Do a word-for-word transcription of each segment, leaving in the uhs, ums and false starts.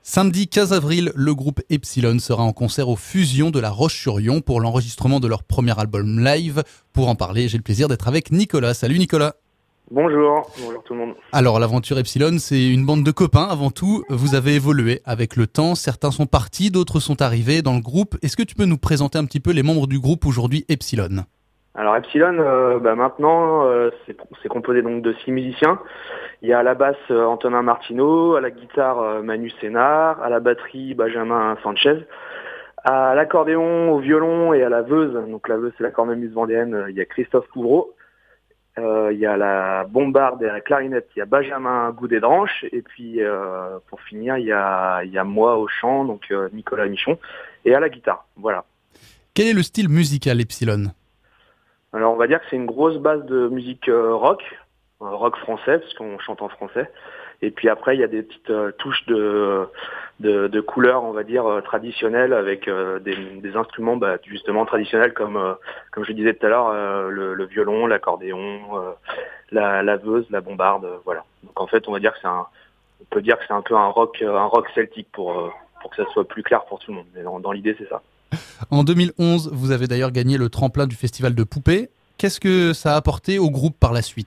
Samedi quinze avril, le groupe Epsilon sera en concert au Fusion de La Roche-sur-Yon pour l'enregistrement de leur premier album live. Pour en parler, j'ai le plaisir d'être avec Nicolas. Salut Nicolas. Bonjour, bonjour tout le monde. Alors l'aventure Epsilon, c'est une bande de copains avant tout. Vous avez évolué avec le temps, certains sont partis, d'autres sont arrivés dans le groupe. Est-ce que tu peux nous présenter un petit peu les membres du groupe aujourd'hui Epsilon ? Alors Epsilon, euh, bah maintenant, euh, c'est, c'est composé donc de six musiciens. Il y a à la basse euh, Antonin Martineau, à la guitare euh, Manu Sénard, à la batterie Benjamin Sanchez, à l'accordéon, au violon et à la veuse, donc la veuse c'est la cornemuse vendéenne, euh, il y a Christophe Pouvreau. Euh, il y a la bombarde et la clarinette, il y a Benjamin Goudet-Dranche, et puis euh, pour finir, il y a, il y a moi au chant, donc euh, Nicolas Michon, et à la guitare, voilà. Quel est le style musical Epsilon ? Alors on va dire que c'est une grosse base de musique euh, rock, euh, rock français, parce qu'on chante en français, et puis après il y a des petites euh, touches de, de, de couleurs, on va dire, euh, traditionnelles, avec euh, des, des instruments bah, justement traditionnels comme, euh, comme je le disais tout à l'heure, euh, le, le violon, l'accordéon, euh, la, la veuse, la bombarde, euh, voilà. Donc en fait on va dire que c'est un, on peut dire que c'est un peu un rock, un rock celtique pour, euh, pour que ça soit plus clair pour tout le monde, mais dans, dans l'idée c'est ça. En deux mille onze, vous avez d'ailleurs gagné le tremplin du festival de Poupées. Qu'est-ce que ça a apporté au groupe par la suite ?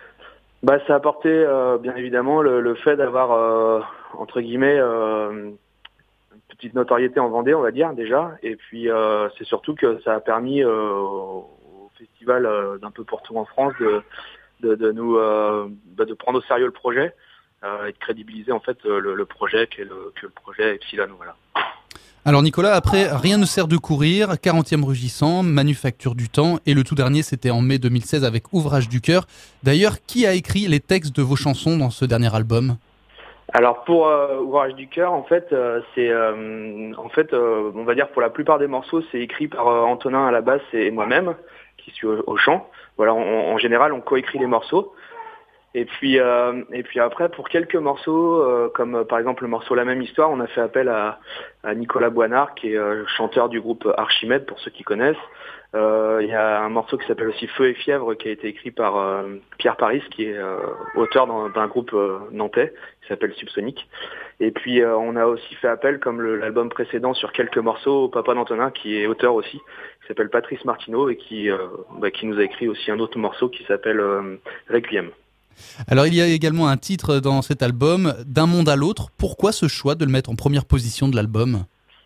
Bah, ça a apporté euh, bien évidemment le, le fait d'avoir euh, entre guillemets euh, une petite notoriété en Vendée, on va dire déjà, et puis euh, c'est surtout que ça a permis euh, au festival euh, d'un peu partout en France de, de, de nous euh, bah, de prendre au sérieux le projet euh, et de crédibiliser en fait le, le projet qui est le, que le projet Epsilon, voilà. Alors Nicolas, après Rien ne sert de courir, quarantième rugissant, Manufacture du temps et le tout dernier c'était en mai deux mille seize avec Ouvrage du cœur. D'ailleurs, qui a écrit les textes de vos chansons dans ce dernier album ? Alors pour euh, Ouvrage du cœur, en fait, euh, c'est euh, en fait, euh, on va dire pour la plupart des morceaux, c'est écrit par euh, Antonin à la basse et moi-même qui suis au, au chant. Voilà, on, en général, on coécrit les morceaux. Et puis, euh, et puis après, pour quelques morceaux, euh, comme euh, par exemple le morceau La même histoire, on a fait appel à, à Nicolas Boinard, qui est euh, chanteur du groupe Archimède, pour ceux qui connaissent. Euh, il y a un morceau qui s'appelle aussi Feu et fièvre, qui a été écrit par euh, Pierre Paris, qui est euh, auteur d'un, d'un groupe euh, nantais, qui s'appelle Subsonic. Et puis, euh, on a aussi fait appel, comme le, l'album précédent, sur quelques morceaux, au papa d'Antonin, qui est auteur aussi, qui s'appelle Patrice Martineau, et qui, euh, bah, qui nous a écrit aussi un autre morceau qui s'appelle euh, Requiem. Alors il y a également un titre dans cet album, D'un monde à l'autre. Pourquoi ce choix de le mettre en première position de l'album ?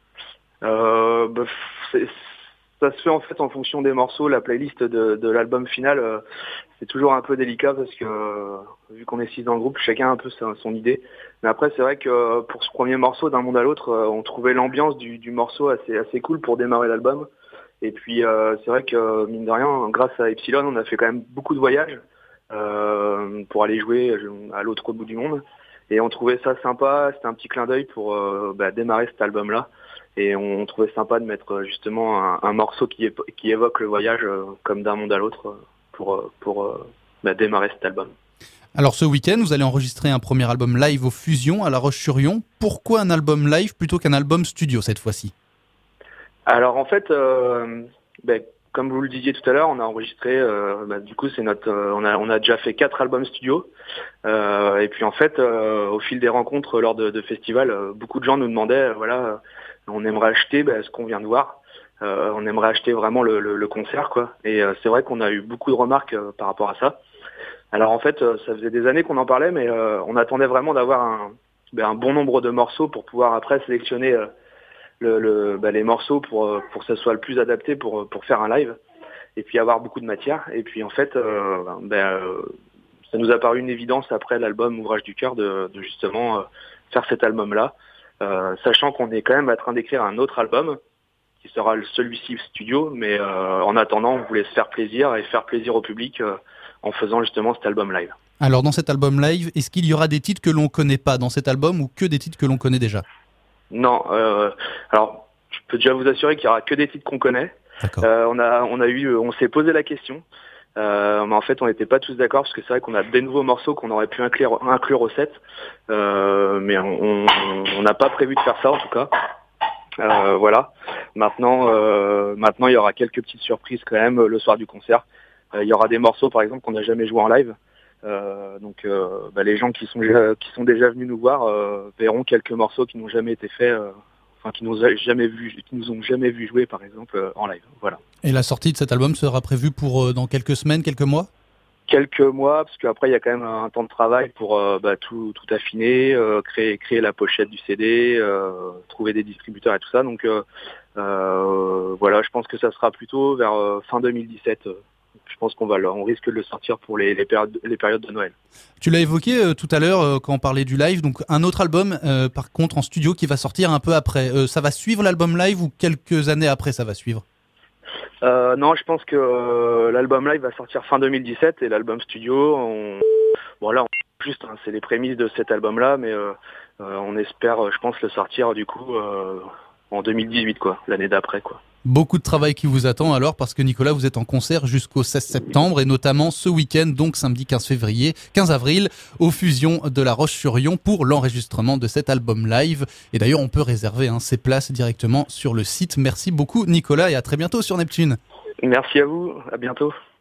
euh, bah, c'est, Ça se fait en fait en fonction des morceaux. La playlist de, de l'album final, euh, c'est toujours un peu délicat parce que euh, vu qu'on est six dans le groupe, chacun a un peu son, son idée. Mais après c'est vrai que euh, pour ce premier morceau, D'un monde à l'autre, euh, on trouvait l'ambiance du, du morceau assez, assez cool pour démarrer l'album. Et puis euh, c'est vrai que mine de rien, grâce à Epsilon, on a fait quand même beaucoup de voyages. Euh, pour aller jouer à l'autre bout du monde, et on trouvait ça sympa. C'était un petit clin d'œil pour euh, bah, démarrer cet album là, et on, on trouvait sympa de mettre justement un, un morceau qui, épo- qui évoque le voyage euh, comme d'un monde à l'autre euh, pour, pour euh, bah, démarrer cet album. Alors ce week-end, vous allez enregistrer un premier album live au Fusion à La Roche-sur-Yon. Pourquoi un album live plutôt qu'un album studio cette fois-ci ? Alors en fait, euh, bah, comme vous le disiez tout à l'heure, on a enregistré, euh, bah, du coup c'est notre, euh, on a on a déjà fait quatre albums studio, euh, et puis en fait euh, au fil des rencontres lors de, de festivals, euh, beaucoup de gens nous demandaient, euh, voilà, euh, on aimerait acheter bah, ce qu'on vient de voir, euh, on aimerait acheter vraiment le, le, le concert quoi, et euh, c'est vrai qu'on a eu beaucoup de remarques euh, par rapport à ça. Alors en fait, euh, ça faisait des années qu'on en parlait, mais euh, on attendait vraiment d'avoir un, bah, un bon nombre de morceaux pour pouvoir après sélectionner euh, Le, le, bah, les morceaux pour, pour que ça soit le plus adapté pour, pour faire un live et puis avoir beaucoup de matière. Et puis en fait, euh, bah, euh, ça nous a paru une évidence après l'album Ouvrage du cœur de, de justement euh, faire cet album-là, euh, sachant qu'on est quand même en train d'écrire un autre album qui sera celui-ci studio, mais euh, en attendant, on voulait se faire plaisir et faire plaisir au public euh, en faisant justement cet album live. Alors dans cet album live, est-ce qu'il y aura des titres que l'on ne connaît pas dans cet album ou que des titres que l'on connaît déjà ? Non, euh, alors je peux déjà vous assurer qu'il y aura que des titres qu'on connaît. Euh, on a, on a eu, on s'est posé la question, euh, mais en fait on n'était pas tous d'accord parce que c'est vrai qu'on a des nouveaux morceaux qu'on aurait pu inclure, inclure au set, euh, mais on on n'a pas prévu de faire ça en tout cas. Euh, voilà. Maintenant, euh, maintenant il y aura quelques petites surprises quand même le soir du concert. Euh, il y aura des morceaux par exemple qu'on n'a jamais joué en live. Euh, donc euh, bah, les gens qui sont, qui sont déjà venus nous voir euh, verront quelques morceaux qui n'ont jamais été faits, euh, enfin qui nous, a jamais vu, qui nous ont jamais vu jouer par exemple euh, en live. Voilà. Et la sortie de cet album sera prévue pour euh, dans quelques semaines, quelques mois ? Quelques mois, parce qu'après il y a quand même un temps de travail pour euh, bah, tout, tout affiner, euh, créer, créer la pochette du C D, euh, trouver des distributeurs et tout ça. Donc euh, euh, voilà, je pense que ça sera plutôt vers euh, fin deux mille dix-sept. Je pense qu'on va, on risque de le sortir pour les, les, périodes, les périodes de Noël. Tu l'as évoqué euh, tout à l'heure euh, quand on parlait du live, donc un autre album euh, par contre en studio qui va sortir un peu après. Euh, ça va suivre l'album live ou quelques années après ça va suivre ? Euh, non, je pense que euh, l'album live va sortir fin deux mille dix-sept et l'album studio, on... bon là, on... juste, hein, c'est les prémices de cet album-là, mais euh, euh, on espère, je pense, le sortir du coup euh, en deux mille dix-huit, quoi, l'année d'après, quoi. Beaucoup de travail qui vous attend alors parce que Nicolas, vous êtes en concert jusqu'au seize septembre et notamment ce week-end, donc samedi quinze février, quinze avril, aux Fusions de La Roche-sur-Yon pour l'enregistrement de cet album live. Et d'ailleurs, on peut réserver hein, ses places directement sur le site. Merci beaucoup Nicolas et à très bientôt sur Neptune. Merci à vous, à bientôt.